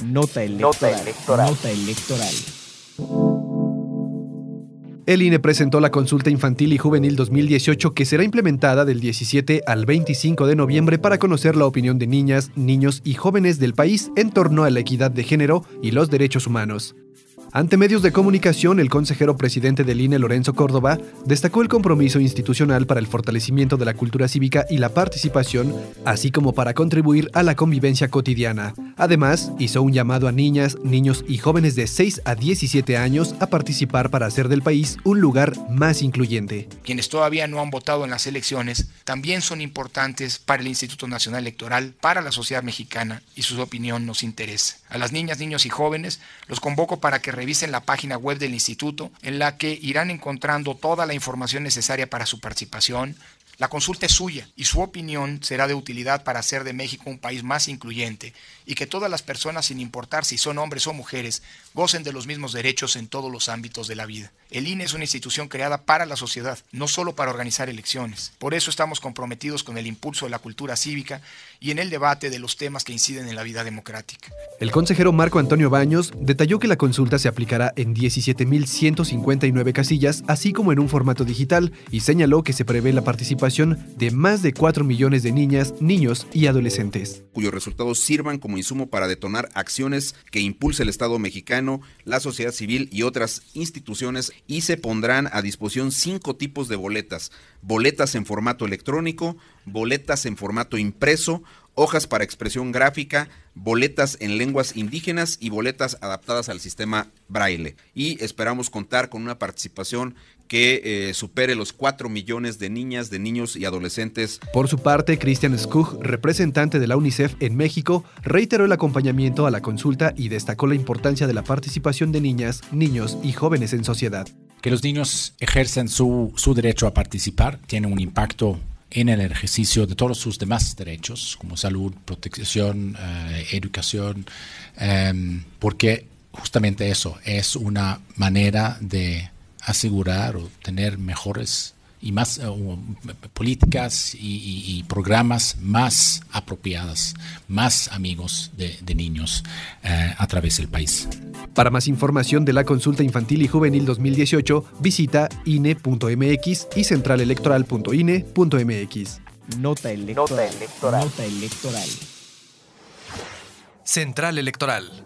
Nota electoral. Nota electoral. El INE presentó la consulta infantil y juvenil 2018 que será implementada del 17 al 25 de noviembre para conocer la opinión de niñas, niños y jóvenes del país en torno a la equidad de género y los derechos humanos. Ante medios de comunicación, el consejero presidente del INE, Lorenzo Córdoba, destacó el compromiso institucional para el fortalecimiento de la cultura cívica y la participación, así como para contribuir a la convivencia cotidiana. Además, hizo un llamado a niñas, niños y jóvenes de 6 a 17 años a participar para hacer del país un lugar más incluyente. Quienes todavía no han votado en las elecciones también son importantes para el Instituto Nacional Electoral, para la sociedad mexicana, y su opinión nos interesa. A las niñas, niños y jóvenes los convoco para que revisen la página web del instituto, en la que irán encontrando toda la información necesaria para su participación. La consulta es suya y su opinión será de utilidad para hacer de México un país más incluyente y que todas las personas, sin importar si son hombres o mujeres, gocen de los mismos derechos en todos los ámbitos de la vida. El INE es una institución creada para la sociedad, no solo para organizar elecciones. Por eso estamos comprometidos con el impulso de la cultura cívica y en el debate de los temas que inciden en la vida democrática. El consejero Marco Antonio Baños detalló que la consulta se aplicará en 17,159 casillas, así como en un formato digital, y señaló que se prevé la participación de más de 4 millones de niñas, niños y adolescentes, cuyos resultados sirvan como insumo para detonar acciones que impulse el Estado mexicano, la sociedad civil y otras instituciones, y se pondrán a disposición 5 tipos de boletas: boletas en formato electrónico, boletas en formato impreso, hojas para expresión gráfica, boletas en lenguas indígenas y boletas adaptadas al sistema Braille. Y esperamos contar con una participación que supere los 4 millones de niñas, de niños y adolescentes. Por su parte, Christian Skug, representante de la UNICEF en México, reiteró el acompañamiento a la consulta y destacó la importancia de la participación de niñas, niños y jóvenes en sociedad. Que los niños ejercen su derecho a participar tiene un impacto en el ejercicio de todos sus demás derechos, como salud, protección, educación, porque justamente eso es una manera de asegurar o tener mejores y más políticas y programas más apropiadas, más amigos de niños a través del país. Para más información de la consulta infantil y juvenil 2018, visita INE.mx y centralelectoral.ine.mx. Nota electoral. Nota electoral. Central Electoral.